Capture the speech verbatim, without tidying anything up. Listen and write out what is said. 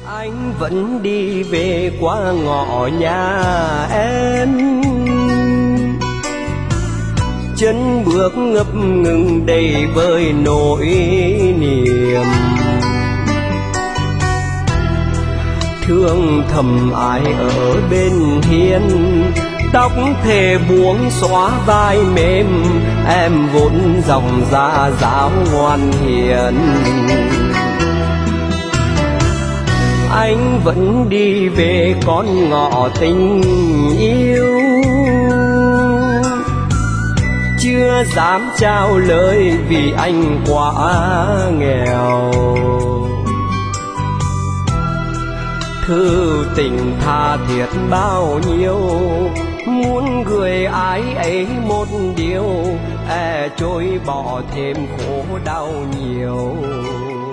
Anh vẫn đi về qua ngõ nhà em, chân bước ngập ngừng đầy vơi nỗi niềm. Thương thầm ai ở bên hiên, tóc thề buông xóa vai mềm, em vốn dòng da giáo ngoan hiền. Anh vẫn đi về con ngõ tình yêu, chưa dám trao lời vì anh quá nghèo. Thư tình tha thiết bao nhiêu, muốn gửi ai ấy một điều, e trôi bỏ thêm khổ đau nhiều.